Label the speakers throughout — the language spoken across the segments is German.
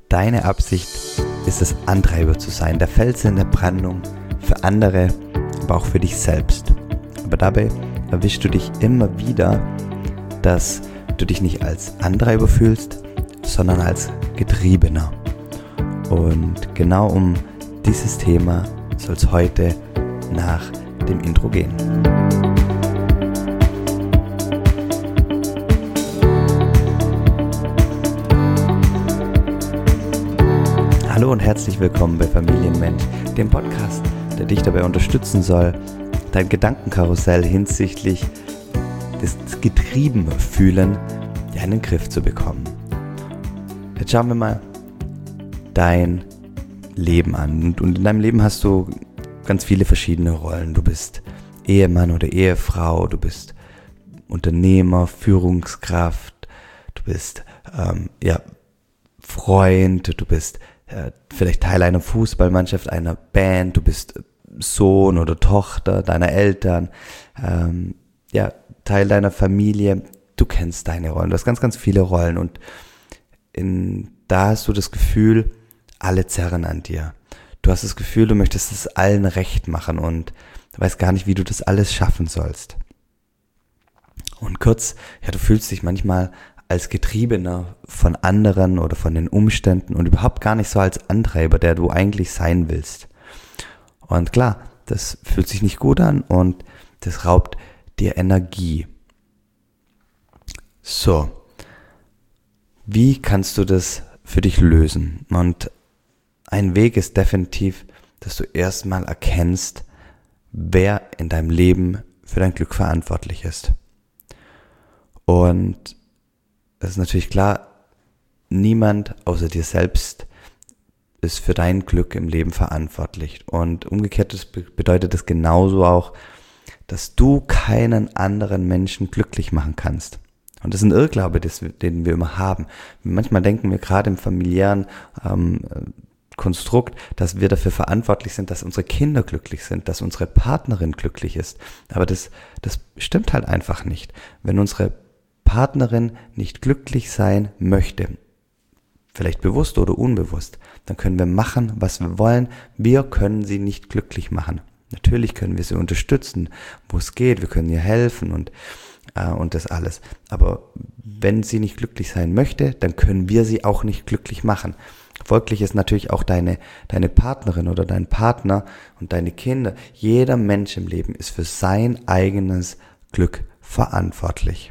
Speaker 1: Deine Absicht ist es, Antreiber zu sein, der Fels in der Brandung für andere, aber auch für dich selbst. Aber dabei erwischst du dich immer wieder, dass du dich nicht als Antreiber fühlst, sondern als Getriebener. Und genau um dieses Thema soll es heute nach dem Intro gehen. Hallo und herzlich willkommen bei Familienmensch, dem Podcast, der dich dabei unterstützen soll, dein Gedankenkarussell hinsichtlich des Getriebenfühlen in den Griff zu bekommen. Jetzt schauen wir mal dein Leben an. Und in deinem Leben hast du ganz viele verschiedene Rollen. Du bist Ehemann oder Ehefrau, du bist Unternehmer, Führungskraft, du bist Freund, du bist vielleicht Teil einer Fußballmannschaft, einer Band, du bist Sohn oder Tochter deiner Eltern, Teil deiner Familie. Du kennst deine Rollen, du hast ganz, ganz viele Rollen und da hast du das Gefühl, alle zerren an dir. Du hast das Gefühl, du möchtest es allen recht machen und du weißt gar nicht, wie du das alles schaffen sollst. Und kurz, du fühlst dich manchmal als Getriebener von anderen oder von den Umständen und überhaupt gar nicht so als Antreiber, der du eigentlich sein willst. Und klar, das fühlt sich nicht gut an und das raubt dir Energie. So, wie kannst du das für dich lösen? Und ein Weg ist definitiv, dass du erstmal erkennst, wer in deinem Leben für dein Glück verantwortlich ist. Und das ist natürlich klar, niemand außer dir selbst ist für dein Glück im Leben verantwortlich. Und umgekehrt bedeutet das genauso auch, dass du keinen anderen Menschen glücklich machen kannst. Und das ist ein Irrglaube, den wir immer haben. Manchmal denken wir gerade im familiären Konstrukt, dass wir dafür verantwortlich sind, dass unsere Kinder glücklich sind, dass unsere Partnerin glücklich ist. Aber das stimmt halt einfach nicht. Wenn unsere Partnerin nicht glücklich sein möchte, vielleicht bewusst oder unbewusst, dann können wir machen, was wir wollen. Wir können sie nicht glücklich machen. Natürlich können wir sie unterstützen, wo es geht. Wir können ihr helfen und das alles. Aber wenn sie nicht glücklich sein möchte, dann können wir sie auch nicht glücklich machen. Folglich ist natürlich auch deine Partnerin oder dein Partner und deine Kinder, jeder Mensch im Leben ist für sein eigenes Glück verantwortlich.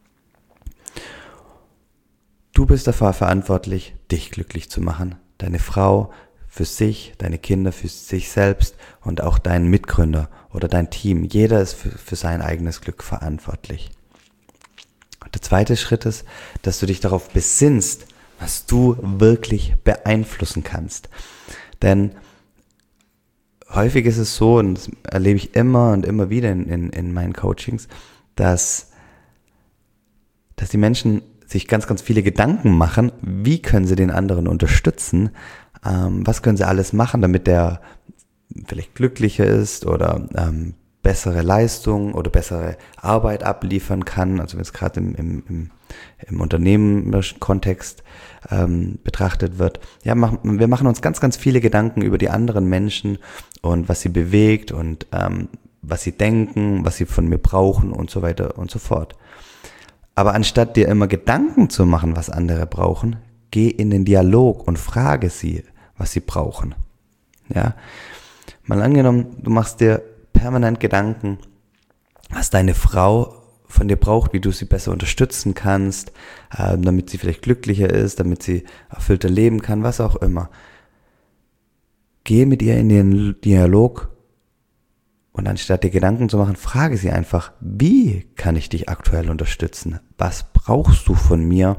Speaker 1: Du bist dafür verantwortlich, dich glücklich zu machen, deine Frau für sich, deine Kinder für sich selbst und auch dein Mitgründer oder dein Team. Jeder ist für sein eigenes Glück verantwortlich. Und der zweite Schritt ist, dass du dich darauf besinnst, was du wirklich beeinflussen kannst. Denn häufig ist es so, und das erlebe ich immer und immer wieder in meinen Coachings, dass die Menschen sich ganz, ganz viele Gedanken machen, wie können sie den anderen unterstützen, was können sie alles machen, damit der vielleicht glücklicher ist oder bessere Leistung oder bessere Arbeit abliefern kann, also wenn es gerade im unternehmerischen Kontext betrachtet wird. Ja, wir machen uns ganz, ganz viele Gedanken über die anderen Menschen und was sie bewegt und was sie denken, was sie von mir brauchen und so weiter und so fort. Aber anstatt dir immer Gedanken zu machen, was andere brauchen, geh in den Dialog und frage sie, was sie brauchen. Ja, mal angenommen, du machst dir permanent Gedanken, was deine Frau von dir braucht, wie du sie besser unterstützen kannst, damit sie vielleicht glücklicher ist, damit sie erfüllter leben kann, was auch immer. Geh mit ihr in den Dialog und anstatt dir Gedanken zu machen, frage sie einfach, wie kann ich dich aktuell unterstützen? Was brauchst du von mir?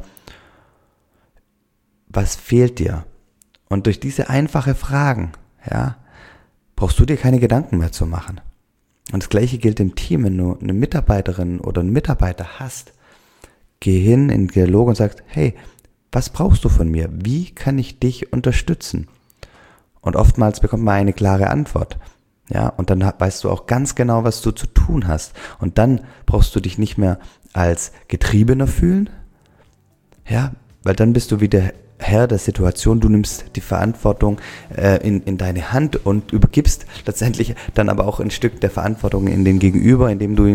Speaker 1: Was fehlt dir? Und durch diese einfache Fragen, brauchst du dir keine Gedanken mehr zu machen. Und das Gleiche gilt im Team, wenn du eine Mitarbeiterin oder einen Mitarbeiter hast. Geh hin in den Dialog und sag, hey, was brauchst du von mir? Wie kann ich dich unterstützen? Und oftmals bekommt man eine klare Antwort. Ja, und dann weißt du auch ganz genau, was du zu tun hast. Und dann brauchst du dich nicht mehr als Getriebener fühlen, ja, weil dann bist du wieder Herr der Situation, du nimmst die Verantwortung in deine Hand und übergibst letztendlich dann aber auch ein Stück der Verantwortung in den Gegenüber, indem du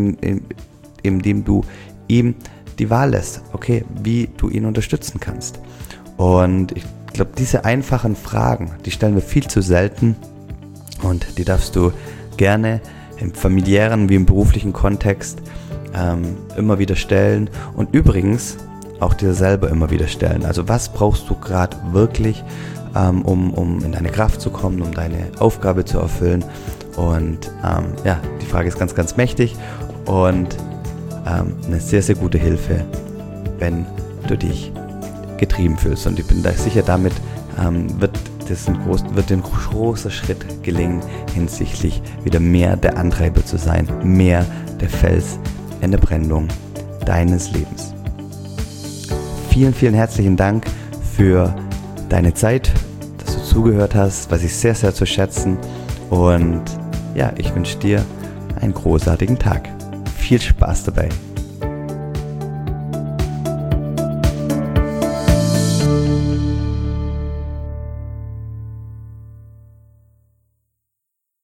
Speaker 1: ihm die Wahl lässt, okay, wie du ihn unterstützen kannst. Und ich glaube, diese einfachen Fragen, die stellen wir viel zu selten und die darfst du gerne im familiären wie im beruflichen Kontext immer wieder stellen und übrigens auch dir selber immer wieder stellen. Also was brauchst du gerade wirklich, um in deine Kraft zu kommen, um deine Aufgabe zu erfüllen? Und die Frage ist ganz, ganz mächtig und eine sehr, sehr gute Hilfe, wenn du dich getrieben fühlst. Und ich bin da sicher, damit wird ein großer Schritt gelingen, hinsichtlich wieder mehr der Antreiber zu sein, mehr der Fels in der Brandung deines Lebens. Vielen, vielen herzlichen Dank für deine Zeit, dass du zugehört hast, was ich sehr, sehr zu schätzen. Und ja, ich wünsche dir einen großartigen Tag. Viel Spaß dabei.